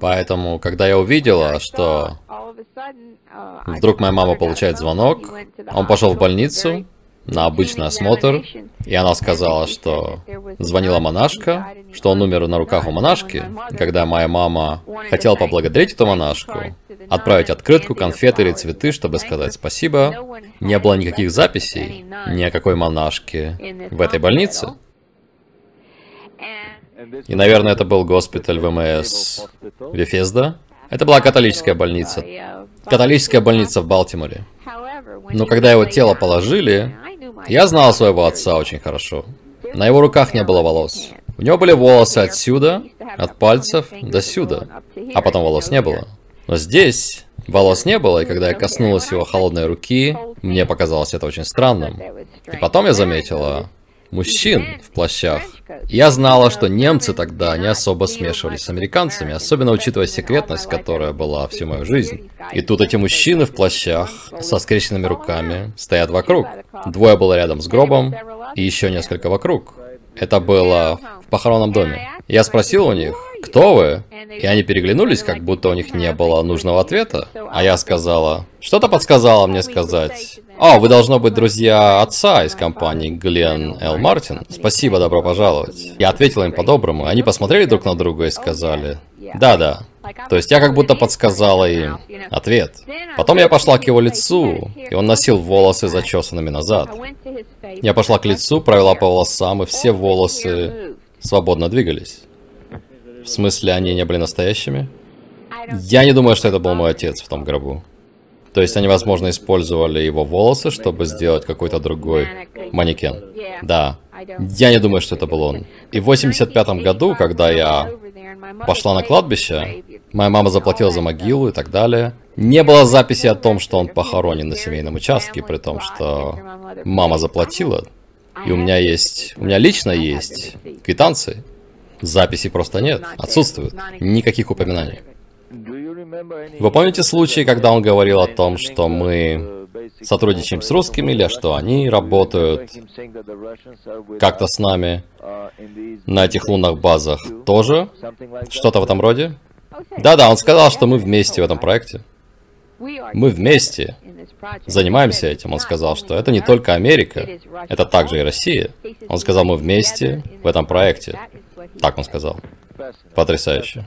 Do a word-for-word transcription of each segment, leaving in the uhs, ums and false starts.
Поэтому, когда я увидела, что вдруг моя мама получает звонок, он пошел в больницу на обычный осмотр, и она сказала, что звонила монашка, что он умер на руках у монашки. Когда моя мама хотела поблагодарить эту монашку, отправить открытку, конфеты или цветы, чтобы сказать спасибо, не было никаких записей ни о какой монашке в этой больнице. И, наверное, это был госпиталь ВМС Бефезда. Это была католическая больница. Католическая больница в Балтиморе. Но когда его тело положили, я знал своего отца очень хорошо. На его руках не было волос. У него были волосы отсюда, от пальцев до сюда, а потом волос не было. Но здесь волос не было, и когда я коснулась его холодной руки, мне показалось это очень странным. И потом я заметила мужчин в плащах. Я знала, что немцы тогда не особо смешивались с американцами, особенно учитывая секретность, которая была всю мою жизнь. И тут эти мужчины в плащах со скрещенными руками стоят вокруг. Двое было рядом с гробом, и еще несколько вокруг. Это было в похоронном доме. Я спросил у них, кто вы? И они переглянулись, как будто у них не было нужного ответа. А я сказала, что-то подсказало мне сказать. О, вы должно быть друзья отца из компании Гленн Л. Мартин. Спасибо, добро пожаловать. Я ответила им по-доброму, и они посмотрели друг на друга и сказали, да-да. То есть я как будто подсказала им ответ. Потом я пошла к его лицу, и он носил волосы зачесанными назад. Я пошла к лицу, провела по волосам, и все волосы свободно двигались. В смысле, они не были настоящими? Я не думаю, что это был мой отец в том гробу. То есть они, возможно, использовали его волосы, чтобы сделать какой-то другой манекен. Да. Я не думаю, что это был он. И в восемьдесят пятом году, когда я пошла на кладбище, моя мама заплатила за могилу и так далее. Не было записи о том, что он похоронен на семейном участке, при том, что мама заплатила. И у меня есть... У меня лично есть квитанции. Записей просто нет. Отсутствуют. Никаких упоминаний. Вы помните случай, когда он говорил о том, что мы сотрудничаем с русскими, или что они работают как-то с нами на этих лунных базах тоже? Что-то в этом роде? Да-да, он сказал, что мы вместе в этом проекте. Мы вместе занимаемся этим. Он сказал, что это не только Америка, это также и Россия. Он сказал, мы вместе в этом проекте. Так он сказал. Потрясающе.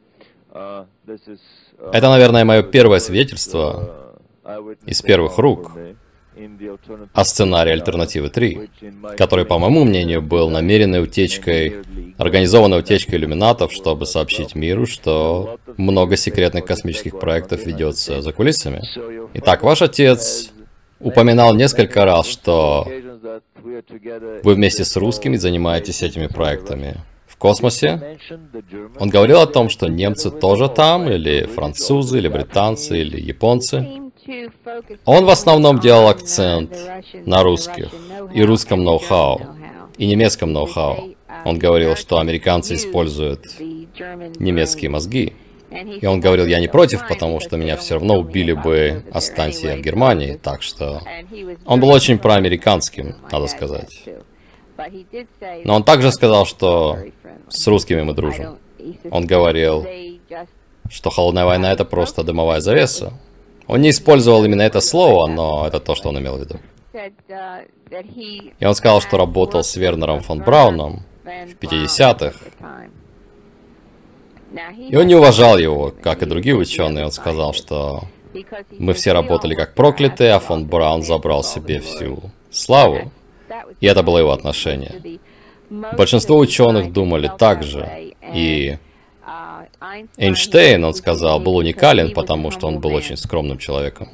Это, наверное, мое первое свидетельство из первых рук о сценарии Альтернативы три, который, по моему мнению, был намеренной утечкой, организованной утечкой иллюминатов, чтобы сообщить миру, что много секретных космических проектов ведется за кулисами. Итак, ваш отец упоминал несколько раз, что вы вместе с русскими занимаетесь этими проектами в космосе. Он говорил о том, что немцы тоже там, или французы, или британцы, или японцы. Он в основном делал акцент на русских и русском ноу-хау, и немецком ноу-хау. Он говорил, что американцы используют немецкие мозги. И он говорил, я не против, потому что меня все равно убили бы, останься я в Германии. Так что он был очень проамериканским, надо сказать. Но он также сказал, что с русскими мы дружим. Он говорил, что холодная война — это просто дымовая завеса. Он не использовал именно это слово, но это то, что он имел в виду. И он сказал, что работал с Вернером фон Брауном в пятидесятых. И он не уважал его, как и другие ученые. Он сказал, что мы все работали как проклятые, а фон Браун забрал себе всю славу. И это было его отношение. Большинство ученых думали так же. И Эйнштейн, он сказал, был уникален, потому что он был очень скромным человеком.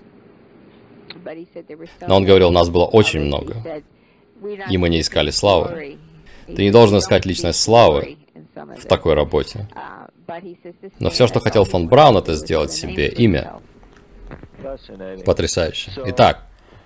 Но он говорил, нас было очень много, и мы не искали славы. Ты не должен искать личность славы в такой работе. Но все, что хотел фон Браун, это сделать себе имя. Потрясающе. Итак,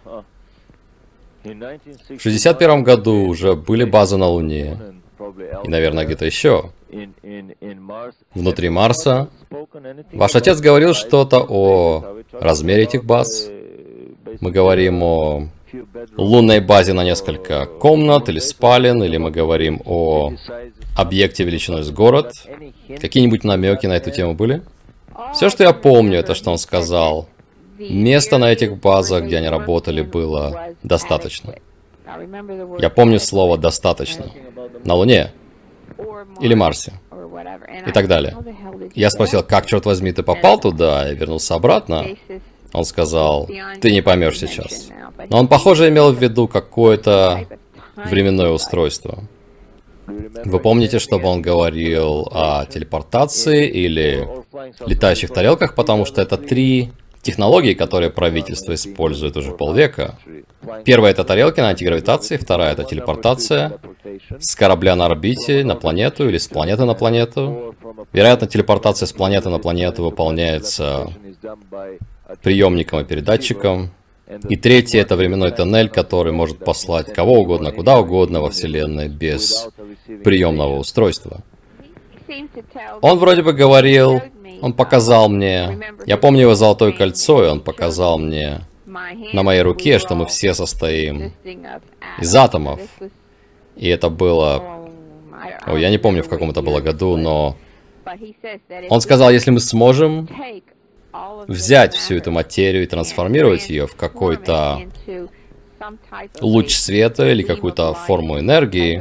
в шестьдесят первом году уже были базы на Луне, и, наверное, где-то еще. Внутри Марса. Ваш отец говорил что-то о размере этих баз. Мы говорим о лунной базе на несколько комнат или спален, или мы говорим о объекте величиной с город. Какие-нибудь намеки на эту тему были? Все, что я помню, это что он сказал. Места на этих базах, где они работали, было достаточно. Я помню слово «достаточно». На Луне. Или Марсе. И так далее. Я спросил, как, черт возьми, ты попал туда и вернулся обратно? Он сказал, ты не поймешь сейчас. Но он, похоже, имел в виду какое-то временное устройство. Вы помните, чтобы он говорил о телепортации или летающих тарелках, потому что это три технологии, которые правительство использует уже полвека. Первая — это тарелки на антигравитации, вторая — это телепортация с корабля на орбите на планету или с планеты на планету. Вероятно, телепортация с планеты на планету выполняется приемником и передатчиком. И третье — это временной тоннель, который может послать кого угодно, куда угодно во Вселенной без приемного устройства. Он вроде бы говорил, он показал мне, я помню его золотое кольцо, и он показал мне на моей руке, что мы все состоим из атомов. И это было, о, я не помню, в каком это было году, но он сказал, если мы сможем взять всю эту материю и трансформировать ее в какой-то луч света или какую-то форму энергии,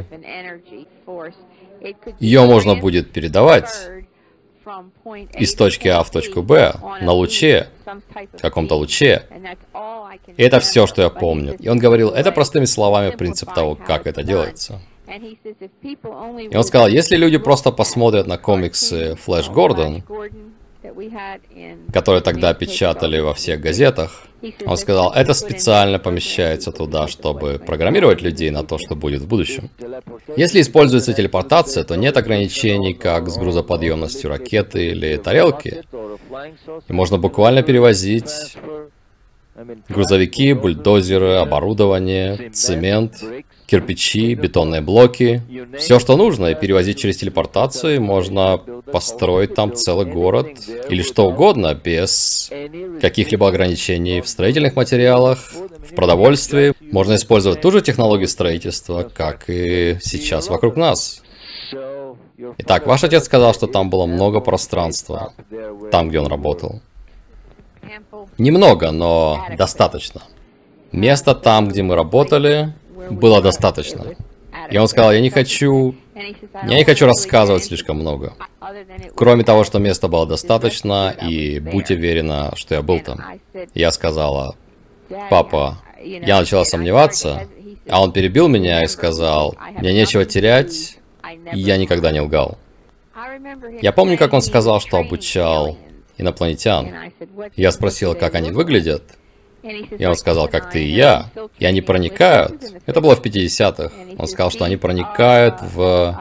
ее можно будет передавать из точки А в точку Б на луче, в каком-то луче. И это все, что я помню. И он говорил, это простыми словами принцип того, как это делается. И он сказал, если люди просто посмотрят на комиксы Флэш Гордон, которые тогда печатали во всех газетах, он сказал, это специально помещается туда, чтобы программировать людей на то, что будет в будущем. Если используется телепортация, то нет ограничений, как с грузоподъемностью ракеты или тарелки. И можно буквально перевозить грузовики, бульдозеры, оборудование, цемент, кирпичи, бетонные блоки. Все, что нужно, и перевозить через телепортацию. Можно построить там целый город или что угодно, без каких-либо ограничений в строительных материалах, в продовольствии. Можно использовать ту же технологию строительства, как и сейчас вокруг нас. Итак, ваш отец сказал, что там было много пространства, там, где он работал. Немного, но достаточно. Места там, где мы работали, было достаточно. И он сказал, я не хочу... Я не хочу рассказывать слишком много. Кроме того, что места было достаточно, и будь уверена, что я был там. Я сказала, папа, я начала сомневаться, а он перебил меня и сказал, мне нечего терять, и я никогда не лгал. Я помню, как он сказал, что обучал инопланетян. Я спросила, как они выглядят. И он сказал, как ты и я. И они проникают. Это было в пятидесятых. Он сказал, что они проникают в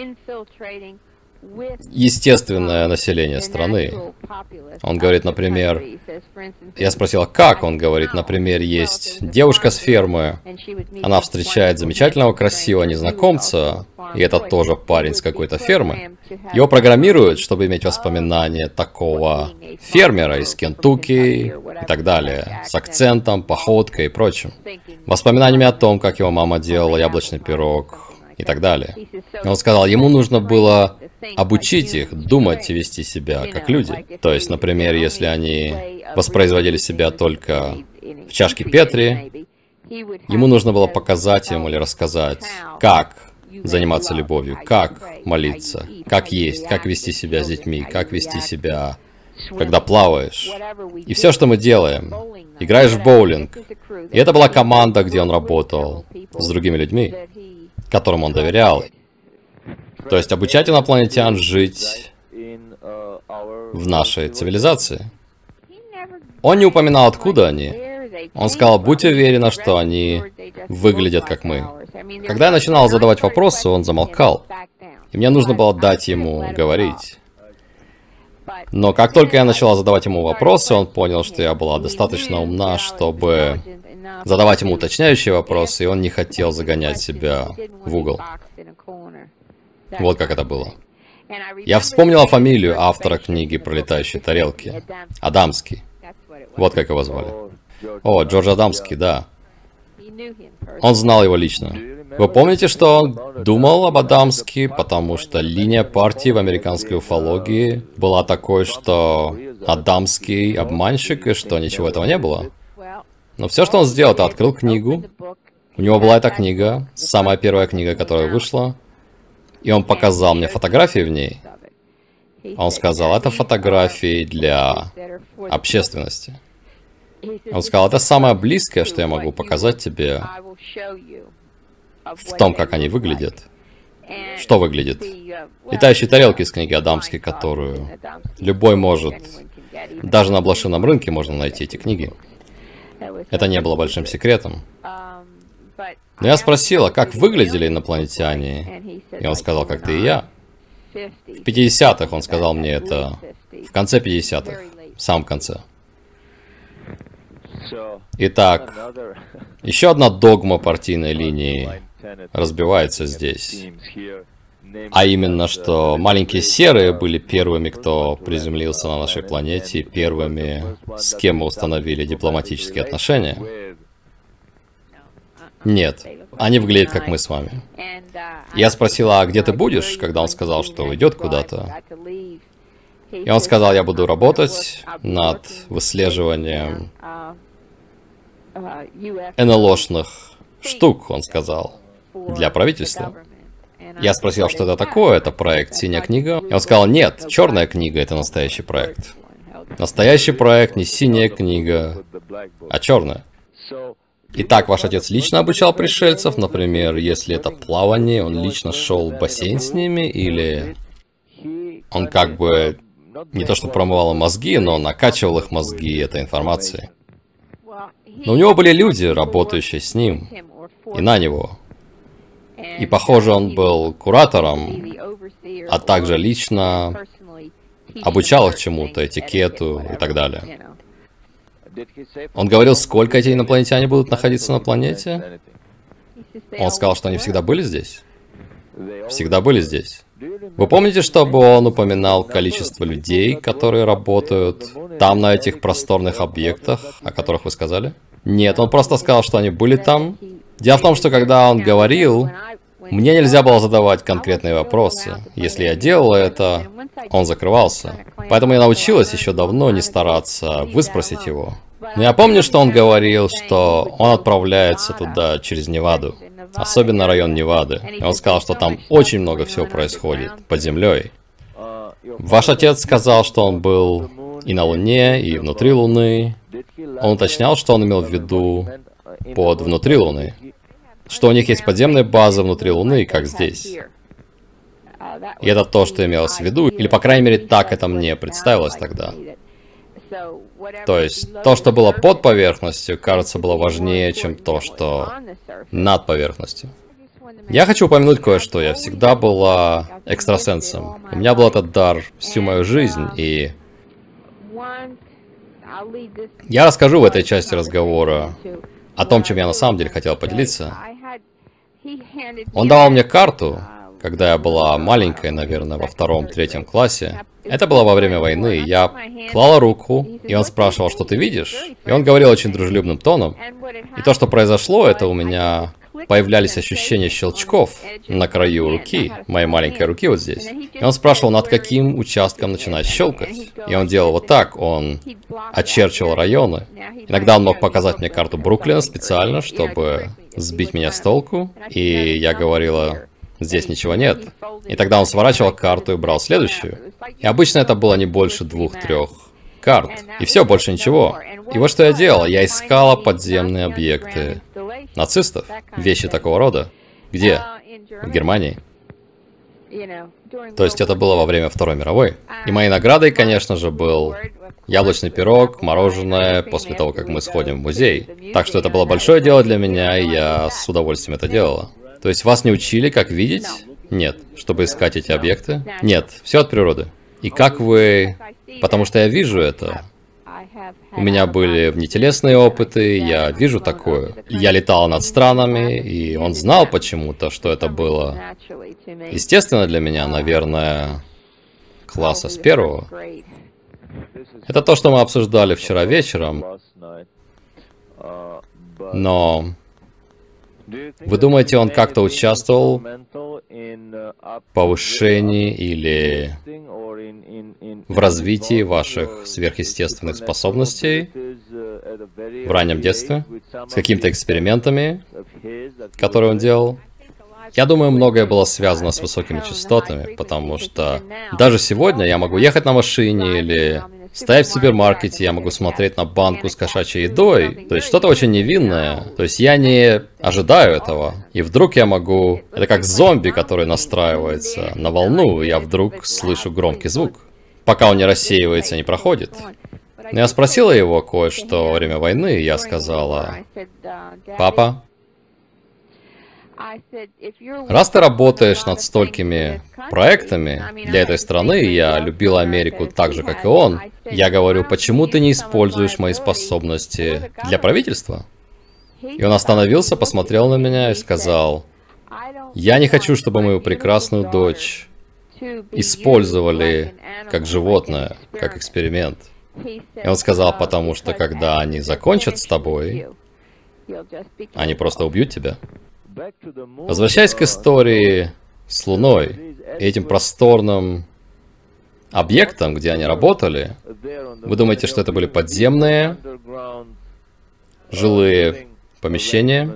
естественное население страны. Он говорит, например... Я спросила, как? Он говорит, например, есть девушка с фермы. Она встречает замечательного, красивого незнакомца. И это тоже парень с какой-то фермы. Его программируют, чтобы иметь воспоминания такого фермера из Кентукки и так далее. С акцентом, походкой и прочим. Воспоминаниями о том, как его мама делала яблочный пирог и так далее. И он сказал, ему нужно было обучить их думать и вести себя как люди. То есть, например, если они воспроизводили себя только в чашке Петри, ему нужно было показать им или рассказать, как заниматься любовью, как молиться, как есть, как вести себя с детьми, как вести себя, когда плаваешь. И все, что мы делаем, играешь в боулинг. И это была команда, где он работал с другими людьми, которым он доверял. То есть обучать инопланетян жить в нашей цивилизации. Он не упоминал, откуда они. Он сказал, будь уверена, что они выглядят как мы. Когда я начинал задавать вопросы, он замолкал. И мне нужно было дать ему говорить. Но как только я начала задавать ему вопросы, он понял, что я была достаточно умна, чтобы задавать ему уточняющие вопросы, и он не хотел загонять себя в угол. Вот как это было. Я вспомнила фамилию автора книги про летающие тарелки. Адамский. Вот как его звали. О, Джордж Адамский, да. Он знал его лично. Вы помните, что он думал об Адамске, потому что линия партии в американской уфологии была такой, что Адамский обманщик, и что ничего этого не было? Но все, что он сделал, это открыл книгу. У него была эта книга, самая первая книга, которая вышла, и он показал мне фотографии в ней. Он сказал, это фотографии для общественности. Он сказал, это самое близкое, что я могу показать тебе в том, как они выглядят. Что выглядит? Летающие тарелки из книги Адамски, которую любой может... Даже на блошином рынке можно найти эти книги. Это не было большим секретом. Но я спросила, как выглядели инопланетяне, и он сказал, как ты и я. В пятидесятых он сказал мне это, в конце пятидесятых, в самом конце. Итак, еще одна догма партийной линии разбивается здесь. А именно, что маленькие серые были первыми, кто приземлился на нашей планете, первыми, с кем мы установили дипломатические отношения. Нет, они выглядят как мы с вами. Я спросила, а где ты будешь, когда он сказал, что уйдет куда-то. И он сказал, я буду работать над выслеживанием эн эл о-шных штук, он сказал, для правительства. Я спросил, что это такое, это проект «Синяя книга». И он сказал, нет, черная книга — это настоящий проект. Настоящий проект не синяя книга, а черная. Итак, ваш отец лично обучал пришельцев, например, если это плавание, он лично шел в бассейн с ними, или он как бы не то что промывал им мозги, но накачивал их мозги этой информацией. Но у него были люди, работающие с ним и на него. И, похоже, он был куратором, а также лично обучал их чему-то, этикету и так далее. Он говорил, сколько эти инопланетяне будут находиться на планете? Он сказал, что они всегда были здесь. Всегда были здесь. Вы помните, чтобы он упоминал количество людей, которые работают там, на этих просторных объектах, о которых вы сказали? Нет, он просто сказал, что они были там. Дело в том, что когда он говорил, мне нельзя было задавать конкретные вопросы. Если я делала это, он закрывался. Поэтому я научилась еще давно не стараться выспросить его. Но я помню, что он говорил, что он отправляется туда через Неваду. Особенно район Невады. И он сказал, что там очень много всего происходит под землей. Ваш отец сказал, что он был и на Луне, и внутри Луны. Он уточнял, что он имел в виду под внутри Луны. Что у них есть подземные базы внутри Луны, как здесь. И это то, что имелось в виду, или, по крайней мере, так это мне представилось тогда. То есть, то, что было под поверхностью, кажется, было важнее, чем то, что над поверхностью. Я хочу упомянуть кое-что. Я всегда была экстрасенсом. У меня был этот дар всю мою жизнь, и... Я расскажу в этой части разговора о том, чем я на самом деле хотел поделиться. Он давал мне карту, когда я была маленькой, наверное, во втором-третьем классе. Это было во время войны. Я клала руку, и он спрашивал, что ты видишь? И он говорил очень дружелюбным тоном. И то, что произошло, это у меня появлялись ощущения щелчков на краю руки, моей маленькой руки вот здесь. И он спрашивал, над каким участком начинать щелкать. И он делал вот так, он очерчивал районы. Иногда он мог показать мне карту Бруклина специально, чтобы сбить меня с толку. И я говорила, здесь ничего нет. И тогда он сворачивал карту и брал следующую. И обычно это было не больше двух-трех карт. И все, больше ничего. И вот что я делала. Я искала подземные объекты нацистов. Вещи такого рода. Где? В Германии. То есть это было во время Второй мировой. И моей наградой, конечно же, был яблочный пирог, мороженое, после того, как мы сходим в музей. Так что это было большое дело для меня, и я с удовольствием это делала. То есть вас не учили, как видеть? Нет. Чтобы искать эти объекты? Нет. Все от природы. И как вы... Потому что я вижу это. У меня были внетелесные опыты, я вижу такое. Я летал над странами, и он знал почему-то, что это было естественно для меня, наверное, класса с первого. Это то, что мы обсуждали вчера вечером. Но Вы думаете, он как-то участвовал в повышении или в развитии ваших сверхъестественных способностей в раннем детстве? С какими-то экспериментами, которые он делал? Я думаю, многое было связано с высокими частотами, потому что даже сегодня я могу ехать на машине или стоять в супермаркете, я могу смотреть на банку с кошачьей едой, то есть что-то очень невинное. То есть я не ожидаю этого, и вдруг я могу... Это как зомби, который настраивается на волну, и я вдруг слышу громкий звук, пока он не рассеивается, не проходит. Но я спросила его кое-что во время войны, и я сказала: «Папа, раз ты работаешь над столькими проектами для этой страны, и я любила Америку так же, как и он, я говорю, почему ты не используешь мои способности для правительства?» И он остановился, посмотрел на меня и сказал: «Я не хочу, чтобы мою прекрасную дочь использовали как животное, как эксперимент». И он сказал: «Потому что когда они закончат с тобой, они просто убьют тебя». Возвращаясь к истории с Луной и этим просторным объектом, где они работали, вы думаете, что это были подземные жилые помещения?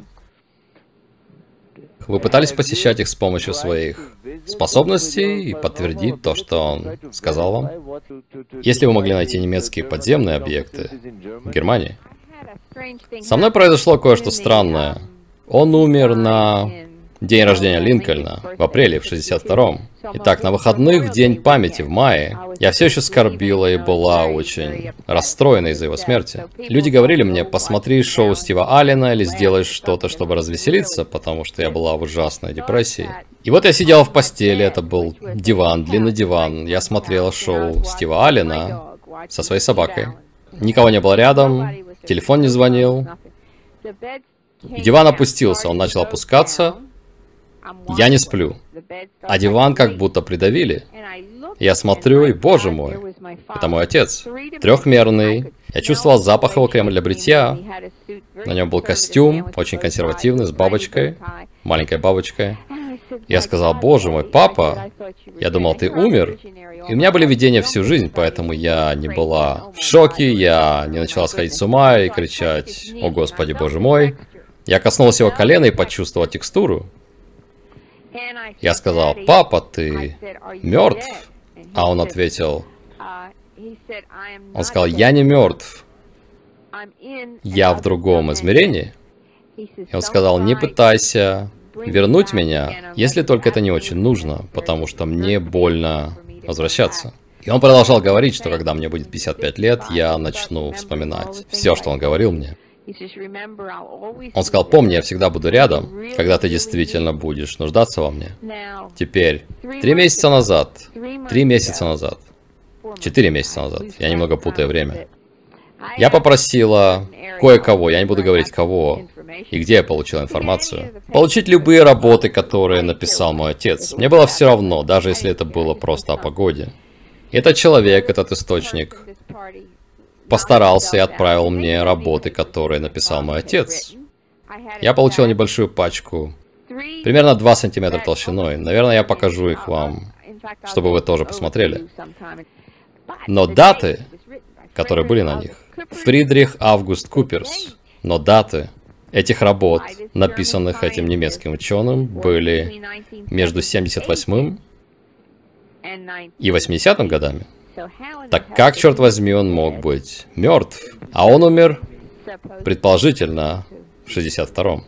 Вы пытались посещать их с помощью своих способностей и подтвердить то, что он сказал вам? Если вы могли найти немецкие подземные объекты в Германии. Со мной произошло кое-что странное. Он умер на день рождения Линкольна, в апреле, в шестьдесят втором. Итак, на выходных, в день памяти, в мае, я все еще скорбила и была очень расстроена из-за его смерти. Люди говорили мне: посмотри шоу Стива Аллена или сделай что-то, чтобы развеселиться, потому что я была в ужасной депрессии. И вот я сидела в постели, это был диван, длинный диван. Я смотрела шоу Стива Аллена со своей собакой. Никого не было рядом, телефон не звонил. И диван опустился, он начал опускаться. Я не сплю, а диван как будто придавили. Я смотрю, и, боже мой, это мой отец. Трехмерный. Я чувствовал запах его крема для бритья. На нем был костюм, очень консервативный, с бабочкой, маленькой бабочкой. Я сказал: боже мой, папа, я думал, ты умер. И у меня были видения всю жизнь, поэтому я не была в шоке, я не начала сходить с ума и кричать: о господи, боже мой. Я коснулась его колена и почувствовала текстуру. Я сказал: папа, ты мертв? А он ответил, он сказал: я не мертв, я в другом измерении. И он сказал: не пытайся вернуть меня, если только это не очень нужно, потому что мне больно возвращаться. И он продолжал говорить, что когда мне будет пятьдесят пять лет, я начну вспоминать все, что он говорил мне. Он сказал: помни, я всегда буду рядом, когда ты действительно будешь нуждаться во мне. Теперь, три месяца назад, три месяца назад, четыре месяца назад, я немного путаю время, я попросила кое-кого, я не буду говорить кого, и где я получил информацию, получить любые работы, которые написал мой отец. Мне было все равно, даже если это было просто о погоде. Этот человек, этот источник, постарался и отправил мне работы, которые написал мой отец. Я получил небольшую пачку, примерно два сантиметра толщиной. Наверное, я покажу их вам, чтобы вы тоже посмотрели. Но даты, которые были на них, Фридрих Август Куперс. Но даты этих работ, написанных этим немецким ученым, были между семьдесят восьмым и восьмидесятым годами. Так как, черт возьми, он мог быть мертв? А он умер, предположительно, в шестьдесят втором.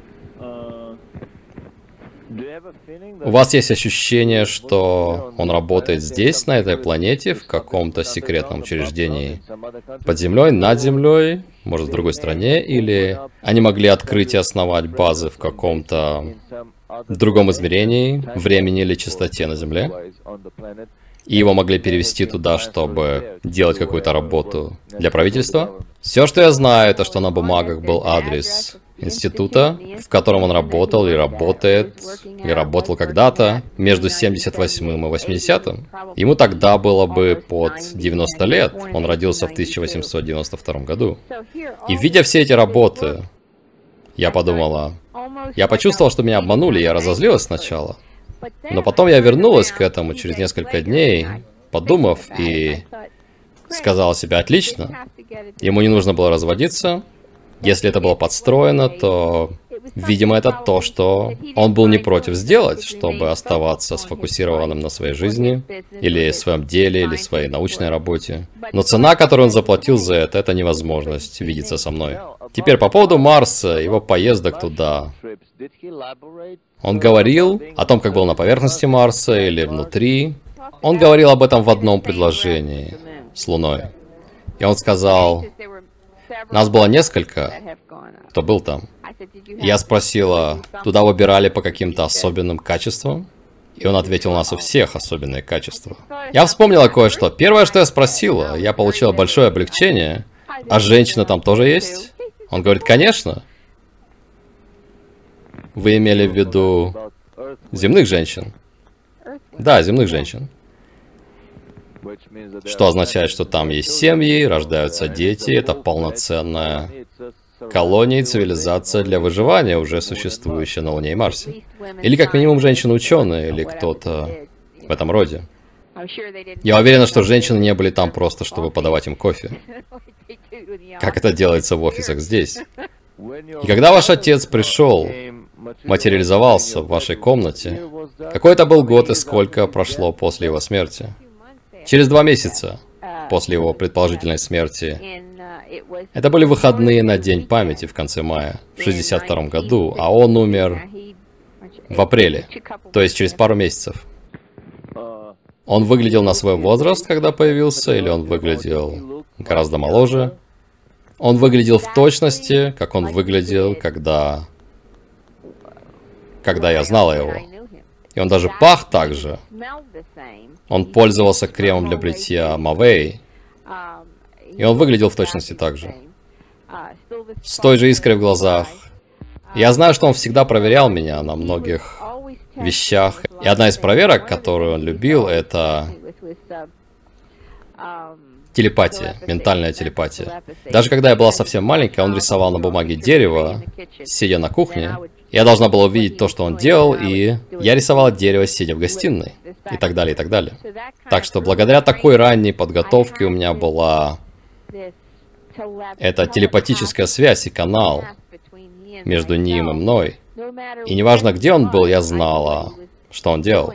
У вас есть ощущение, что он работает здесь, на этой планете, в каком-то секретном учреждении? Под землей, над землей, может, в другой стране? Или они могли открыть и основать базы в каком-то другом измерении, времени или частоте на Земле? И его могли перевести туда, чтобы делать какую-то работу для правительства? Все, что я знаю, это что на бумагах был адрес института, в котором он работал и работает, и работал когда-то между семьдесят восьмым и восьмидесятым. Ему тогда было бы под девяносто лет. Он родился в тысяча восемьсот девяносто втором году. И видя все эти работы, я подумала: Я почувствовал, что меня обманули, я разозлилась сначала. Но потом я вернулась к этому через несколько дней, подумав, и сказала себе: отлично, ему не нужно было разводиться. Если это было подстроено, то, видимо, это то, что он был не против сделать, чтобы оставаться сфокусированным на своей жизни, или своем деле, или своей научной работе. Но цена, которую он заплатил за это, это невозможность видеться со мной. Теперь по поводу Марса, его поездок туда. Он говорил о том, как был на поверхности Марса или внутри. Он говорил об этом в одном предложении с Луной. И он сказал: нас было несколько, кто был там. Я спросила, туда выбирали по каким-то особенным качествам? И он ответил: у нас у всех особенные качества. Я вспомнила кое-что. Первое, что я спросила, я получила большое облегчение. А женщина там тоже есть? Он говорит: конечно. Вы имели в виду земных женщин? Да, земных женщин. Что означает, что там есть семьи, рождаются дети, это полноценная колония и цивилизация для выживания, уже существующая на Луне и Марсе. Или как минимум женщины-ученые, или кто-то в этом роде. Я уверена, что женщины не были там просто, чтобы подавать им кофе. Как это делается в офисах здесь. И когда ваш отец пришел, материализовался в вашей комнате, какой это был год и сколько прошло после его смерти? Через два месяца после его предположительной смерти. Это были выходные на День памяти в конце мая, в шестьдесят втором году, а он умер в апреле, то есть через пару месяцев. Он выглядел на свой возраст, когда появился, или он выглядел гораздо моложе? Он выглядел в точности, как он выглядел, когда... когда я знала его. И он даже пах так же. Он пользовался кремом для бритья Мавей. И он выглядел в точности так же. С той же искрой в глазах. Я знаю, что он всегда проверял меня на многих вещах. И одна из проверок, которую он любил, это телепатия, ментальная телепатия. Даже когда я была совсем маленькая, он рисовал на бумаге дерево, сидя на кухне. Я должна была увидеть то, что он делал, и я рисовала дерево, сидя в гостиной. И так далее, и так далее. Так что благодаря такой ранней подготовке у меня была эта телепатическая связь и канал между ним и мной. И неважно, где он был, я знала, что он делал.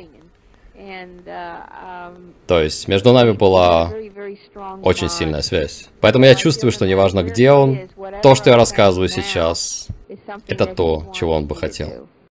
То есть между нами была очень сильная связь. Поэтому я чувствую, что неважно, где он, то, что я рассказываю сейчас, это то, чего он бы хотел.